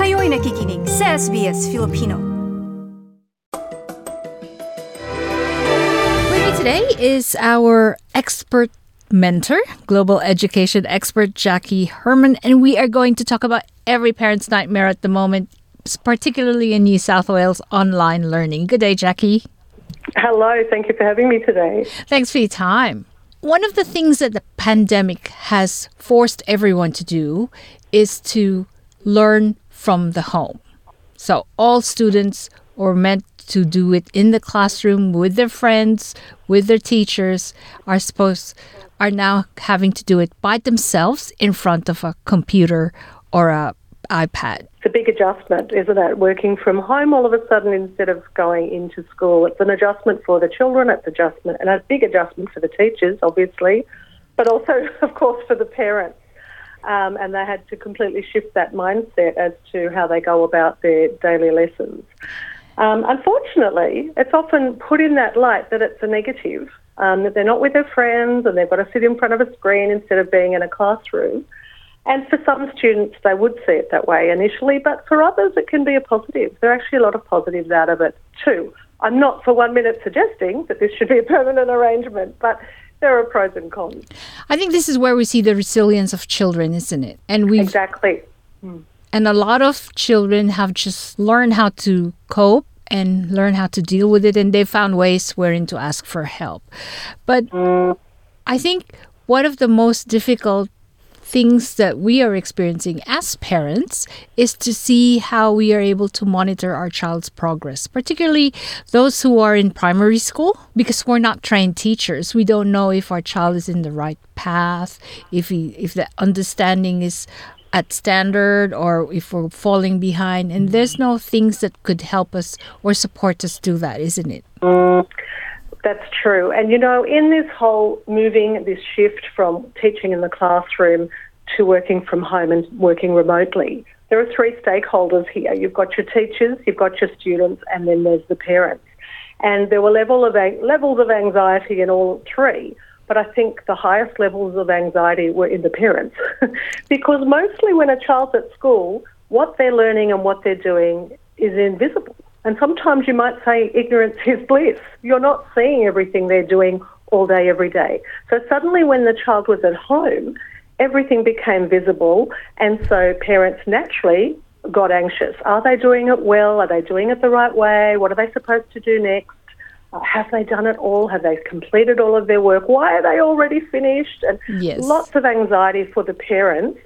Kayo'y nakikinig sa SBS Filipino. With me today is our expert mentor, global education expert Jackie Herman, and we are going to talk about every parent's nightmare at the moment, particularly in New South Wales, online learning. Good day, Jackie. Hello, thank you for having me today. Thanks for your time. One of the things that the pandemic has forced everyone to do is to learn from the home. So all students are meant to do it in the classroom with their friends, with their teachers, are now having to do it by themselves in front of a computer or a iPad. It's a big adjustment, isn't it? Working from home all of a sudden instead of going into school. It's an adjustment for the children, and a big adjustment for the teachers, obviously, but also, of course, for the parents. And they had to completely shift that mindset as to how they go about their daily lessons. Unfortunately, it's often put in that light that it's a negative, that they're not with their friends and they've got to sit in front of a screen instead of being in a classroom. And for some students, they would see it that way initially, but for others, it can be a positive. There are actually a lot of positives out of it too. I'm not for 1 minute suggesting that this should be a permanent arrangement, but there are pros and cons. I think this is where we see the resilience of children, isn't it? And Exactly. And a lot of children have just learned how to cope and learn how to deal with it, and they found ways wherein to ask for help. But I think one of the most difficult things that we are experiencing as parents is to see how we are able to monitor our child's progress, particularly those who are in primary school, because we're not trained teachers. We don't know if our child is in the right path, if the understanding is at standard or if we're falling behind. And there's no things that could help us or support us do that, isn't it? That's true. And, in this whole this shift from teaching in the classroom to working from home and working remotely, there are three stakeholders here. You've got your teachers, you've got your students, and then there's the parents. And there were levels of anxiety in all three. But I think the highest levels of anxiety were in the parents because mostly when a child's at school, what they're learning and what they're doing is invisible. And sometimes you might say ignorance is bliss. You're not seeing everything they're doing all day, every day. So suddenly when the child was at home, everything became visible, and so parents naturally got anxious. Are they doing it well? Are they doing it the right way? What are they supposed to do next? Have they done it all? Have they completed all of their work? Why are they already finished? And lots of anxiety for the parents,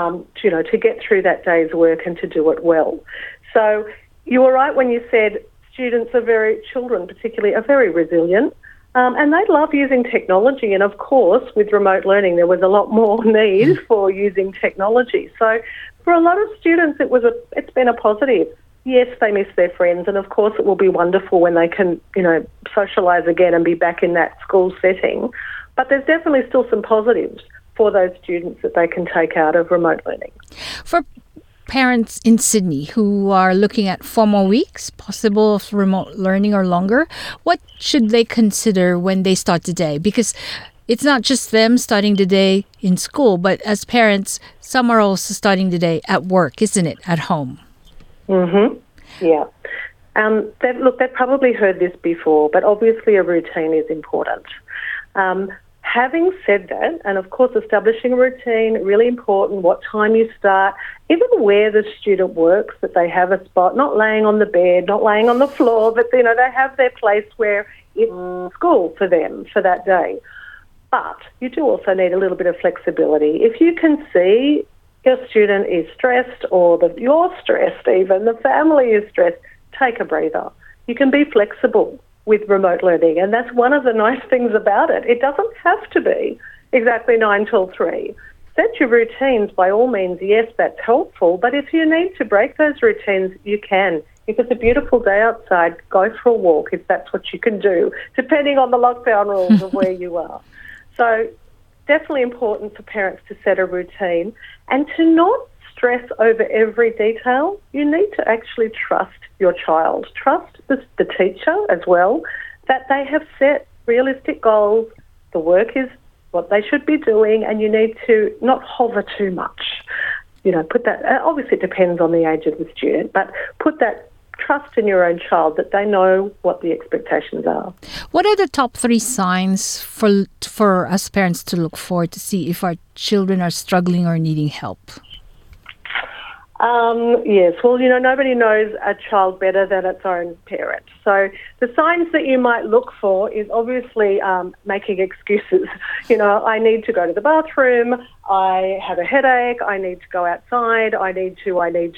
to get through that day's work and to do it well. So you were right when you said children particularly, are very resilient. And they love using technology. And, of course, with remote learning, there was a lot more need for using technology. So for a lot of students, it's been a positive. Yes, they miss their friends. And, of course, it will be wonderful when they can, socialise again and be back in that school setting. But there's definitely still some positives for those students that they can take out of remote learning. For parents in Sydney who are looking at 4 more weeks, possible of remote learning or longer, what should they consider when they start the day? Because it's not just them starting the day in school, but as parents, some are also starting the day at work, isn't it, at home? Yeah. They've probably heard this before, but obviously a routine is important. Having said that, and of course establishing a routine, really important, what time you start, even where the student works, that they have a spot, not laying on the bed, not laying on the floor, but, they have their place where it's school for them for that day. But you do also need a little bit of flexibility. If you can see your student is stressed or you're stressed even, the family is stressed, take a breather. You can be flexible with remote learning, and that's one of the nice things about it. It doesn't have to be exactly 9 till 3. Set your routines by all means. Yes, that's helpful, but if you need to break those routines, you can. If it's a beautiful day outside, go for a walk if that's what you can do, depending on the lockdown rules of where you are. So definitely important for parents to set a routine and to not stress over every detail. You need to actually trust your child. Trust the teacher as well, that they have set realistic goals. The work is what they should be doing, and you need to not hover too much. put that, obviously it depends on the age of the student, but put that trust in your own child that they know what the expectations are. What are the top 3 signs for us parents to look for to see if our children are struggling or needing help? Yes, well, nobody knows a child better than its own parent. So the signs that you might look for is obviously making excuses. I need to go to the bathroom, I have a headache, I need to go outside, I need to.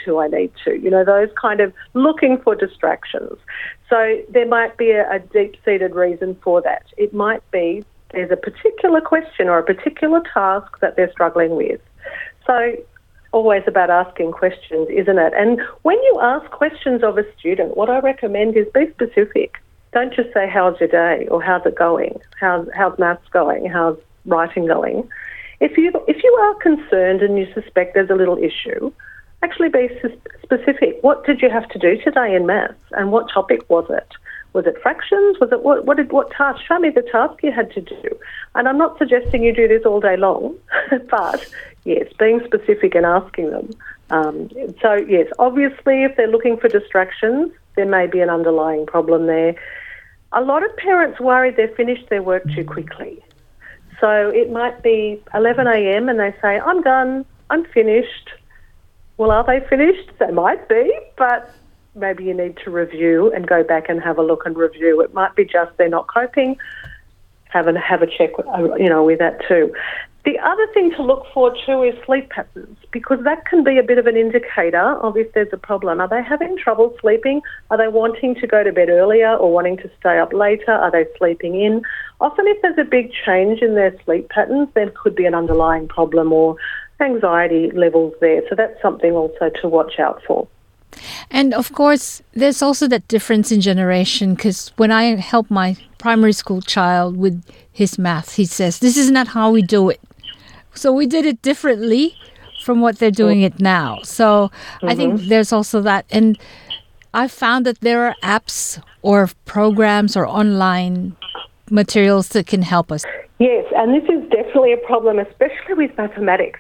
Those kind of looking for distractions. So there might be a deep-seated reason for that. It might be there's a particular question or a particular task that they're struggling with. So always about asking questions, isn't it? And when you ask questions of a student, what I recommend is be specific. Don't just say, how's your day, or how's it going? How's maths going? How's writing going? If you are concerned and you suspect there's a little issue, actually be specific. What did you have to do today in maths, and what topic was it? Was it fractions? Was it what task? Show me the task you had to do. And I'm not suggesting you do this all day long, but yes, being specific and asking them. So yes, obviously if they're looking for distractions, there may be an underlying problem there. A lot of parents worry they've finished their work too quickly. So it might be 11 a.m. and they say, I'm done, I'm finished. Well, are they finished? They might be, but maybe you need to review and go back and have a look and review. It might be just they're not coping. Have a check, with that too. The other thing to look for too is sleep patterns, because that can be a bit of an indicator of if there's a problem. Are they having trouble sleeping? Are they wanting to go to bed earlier or wanting to stay up later? Are they sleeping in? Often if there's a big change in their sleep patterns, there could be an underlying problem or anxiety levels there. So that's something also to watch out for. And of course, there's also that difference in generation, because when I help my primary school child with his math, he says, this is not how we do it. So we did it differently from what they're doing it now. So I think there's also that. And I've found that there are apps or programs or online materials that can help us. Yes, and this is definitely a problem, especially with mathematics.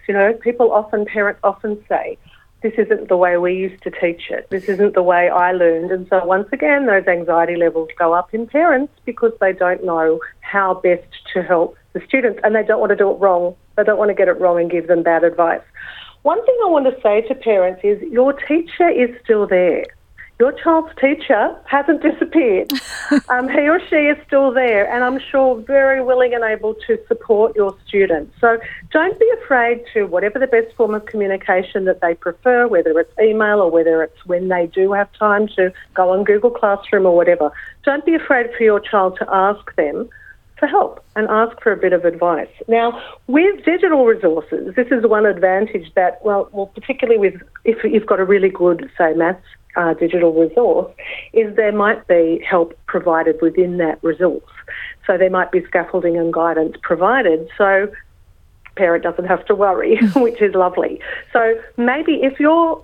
Parents often say, this isn't the way we used to teach it. This isn't the way I learned. And so once again, those anxiety levels go up in parents because they don't know how best to help the students, and they don't want to do it wrong. They don't want to get it wrong and give them bad advice. One thing I want to say to parents is your teacher is still there. Your child's teacher hasn't disappeared. He or she is still there, and I'm sure very willing and able to support your students. So don't be afraid to, whatever the best form of communication that they prefer, whether it's email or whether it's when they do have time to go on Google Classroom or whatever, don't be afraid for your child to ask them for help and ask for a bit of advice. Now, with digital resources, this is one advantage that, well, particularly with if you've got a really good, say, maths digital resource, is there might be help provided within that resource. So there might be scaffolding and guidance provided, so parent doesn't have to worry, which is lovely. So maybe if your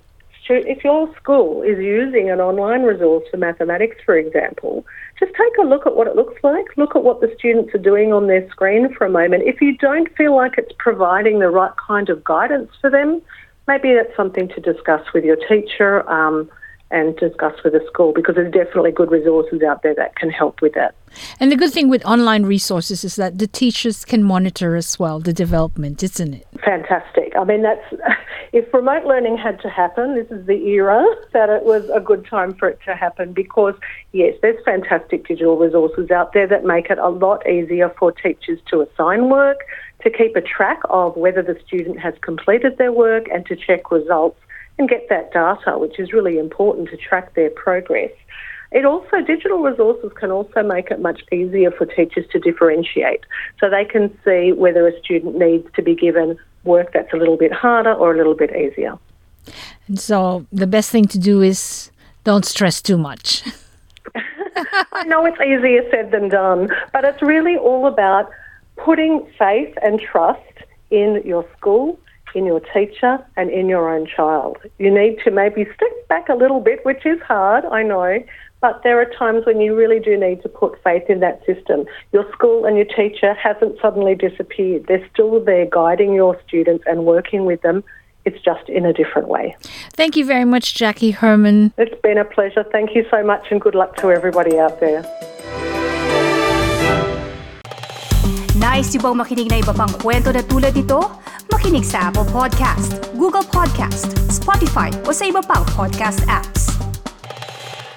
school is using an online resource for mathematics, for example, just take a look at what it looks like, look at what the students are doing on their screen for a moment. If you don't feel like it's providing the right kind of guidance for them, maybe that's something to discuss with your teacher and discuss with the school, because there's definitely good resources out there that can help with that. And the good thing with online resources is that the teachers can monitor as well the development, isn't it? Fantastic. I mean, if remote learning had to happen, this is the era that it was a good time for it to happen, because, yes, there's fantastic digital resources out there that make it a lot easier for teachers to assign work, to keep a track of whether the student has completed their work, and to check results and get that data, which is really important to track their progress. Digital resources can also make it much easier for teachers to differentiate, so they can see whether a student needs to be given work that's a little bit harder or a little bit easier. And so the best thing to do is don't stress too much. I know it's easier said than done, but it's really all about putting faith and trust in your school, in your teacher, and in your own child. You need to maybe step back a little bit, which is hard, I know, but there are times when you really do need to put faith in that system. Your school and your teacher hasn't suddenly disappeared. They're still there guiding your students and working with them It's just in a different way. Thank you very much, Jackie Herman. It's been a pleasure. Thank you so much and good luck to everybody out there. Nice yung bang makinig na iba pang kwento na tulad ito? Makinig sa Apple Podcast, Google Podcast, Spotify o sa iba pang podcast apps.